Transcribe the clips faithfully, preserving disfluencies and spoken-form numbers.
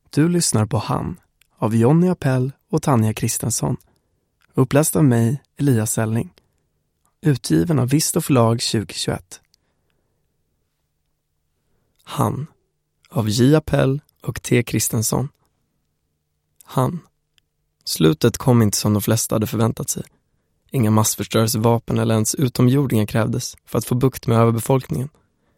Du lyssnar på Han av Jonny Appel och Tanja Kristensson. Uppläst av mig, Elias Selling. Utgiven av Visto förlag tjugohundratjugoett. Han av J. Appel och T. Kristensson. Han. Slutet kom inte som de flesta hade förväntat sig. Inga massförstörelsevapen eller ens utomjordingar krävdes för att få bukt med överbefolkningen.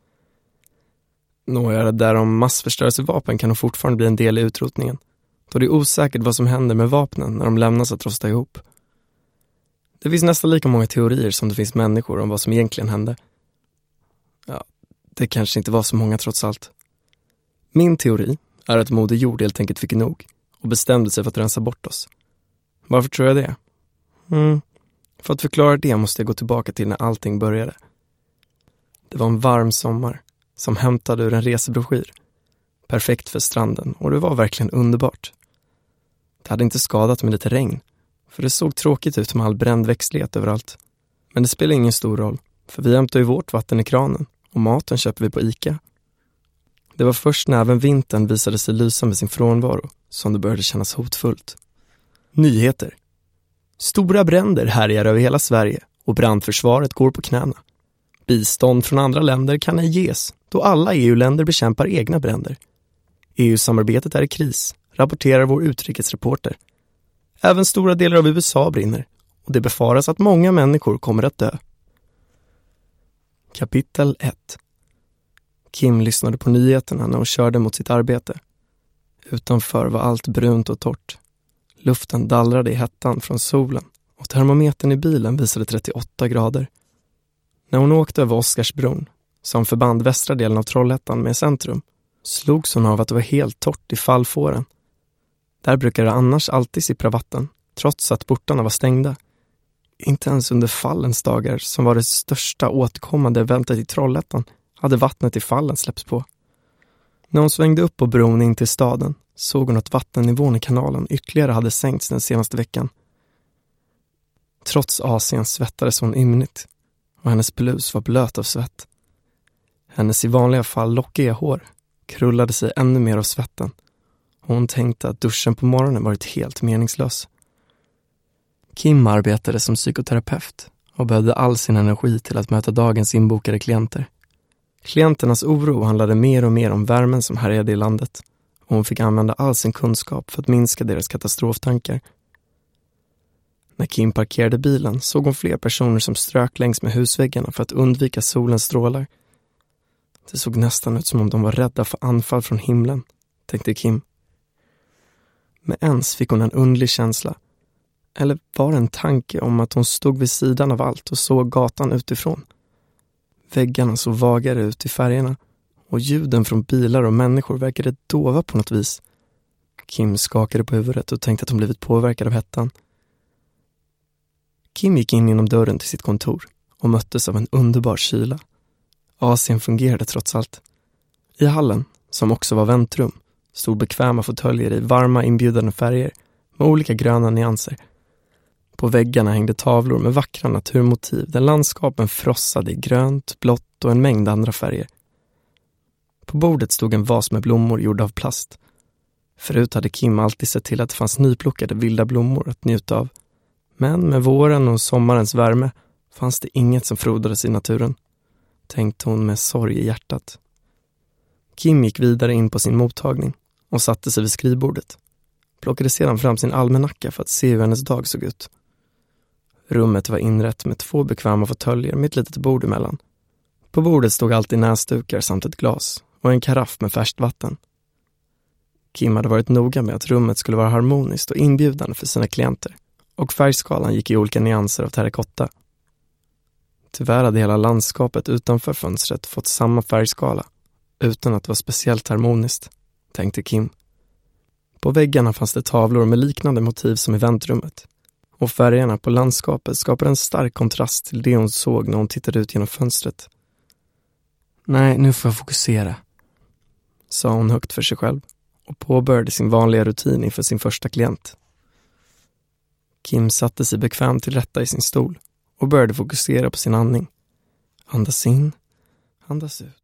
Några det där om massförstörelsevapen kan nog fortfarande bli en del i utrotningen, då det är osäkert vad som händer med vapnen när de lämnas att rosta ihop. Det finns nästan lika många teorier som det finns människor om vad som egentligen hände. Ja, det kanske inte var så många trots allt. Min teori är att Moder Jord helt enkelt fick nog och bestämde sig för att rensa bort oss. Varför tror jag det? Mm. För att förklara det måste jag gå tillbaka till när allting började. Det var en varm sommar som hämtade ur en resebroschyr. Perfekt för stranden, och det var verkligen underbart. Det hade inte skadat med lite regn, för det såg tråkigt ut med all bränd växtlighet överallt. Men det spelar ingen stor roll, för vi hämtar ju vårt vatten i kranen och maten köper vi på Ica. Det var först när även vintern visade sig lysa med sin frånvaro som det började kännas hotfullt. Nyheter. Stora bränder härjar över hela Sverige och brandförsvaret går på knäna. Bistånd från andra länder kan ej ges, då alla E U-länder bekämpar egna bränder. E U-samarbetet är i kris, rapporterar vår utrikesreporter. Även stora delar av U S A brinner, och det befaras att många människor kommer att dö. Kapitel ett. Kim lyssnade på nyheterna när hon körde mot sitt arbete. Utanför var allt brunt och torrt. Luften dallrade i hettan från solen, och termometern i bilen visade trettioåtta grader. När hon åkte över Oscarsbron, som förband västra delen av Trollhättan med centrum, slogs hon av att det var helt torrt i fallfåren. Där brukar det annars alltid sippra vatten, trots att portarna var stängda. Inte ens under fallens dagar, som var det största återkommande eventet i Trollhättan, hade vattnet i fallen släppts på. När hon svängde upp på bron in till staden såg hon att vattennivån i kanalen ytterligare hade sänkts den senaste veckan. Trots Asien svettades hon ymnigt, och hennes blus var blöt av svett. Hennes i vanliga fall lockiga hår krullade sig ännu mer av svetten, och hon tänkte att duschen på morgonen varit helt meningslös. Kim arbetade som psykoterapeut och behövde all sin energi till att möta dagens inbokade klienter. Klienternas oro handlade mer och mer om värmen som härjade i landet, och hon fick använda all sin kunskap för att minska deras katastroftankar. När Kim parkerade bilen såg hon fler personer som strök längs med husväggarna för att undvika solens strålar. Det såg nästan ut som om de var rädda för anfall från himlen, tänkte Kim. Men ens fick hon en underlig känsla. Eller var det en tanke om att hon stod vid sidan av allt och såg gatan utifrån? Väggarna såg vagare ut i färgerna, och ljuden från bilar och människor verkade dova på något vis. Kim skakade på huvudet och tänkte att hon blivit påverkad av hettan. Kim gick in genom dörren till sitt kontor och möttes av en underbar kyla. Asien fungerade trots allt. I hallen, som också var väntrum, stod bekväma fåtöljer i varma inbjudande färger med olika gröna nyanser. På väggarna hängde tavlor med vackra naturmotiv där landskapen frossade i grönt, blått och en mängd andra färger. På bordet stod en vas med blommor gjorda av plast. Förut hade Kim alltid sett till att det fanns nyplockade vilda blommor att njuta av. Men med våren och sommarens värme fanns det inget som frodades i naturen, tänkte hon med sorg i hjärtat. Kim gick vidare in på sin mottagning och satte sig vid skrivbordet. Plockade sedan fram sin almanacka för att se hur hennes dag såg ut. Rummet var inrätt med två bekväma fåtöljer med ett litet bord emellan. På bordet stod alltid näsdukar samt ett glas och en karaff med färskt vatten. Kim hade varit noga med att rummet skulle vara harmoniskt och inbjudande för sina klienter, och färgskalan gick i olika nyanser av terrakotta. Tyvärr hade hela landskapet utanför fönstret fått samma färgskala, utan att det var speciellt harmoniskt, tänkte Kim. På väggarna fanns det tavlor med liknande motiv som i väntrummet, och färgerna på landskapet skapade en stark kontrast till det hon såg när hon tittade ut genom fönstret. Nej, nu får jag fokusera, sa hon högt för sig själv och påbörjade sin vanliga rutin inför sin första klient. Kim satte sig bekvämt till rätta i sin stol och började fokusera på sin andning. Andas in, andas ut.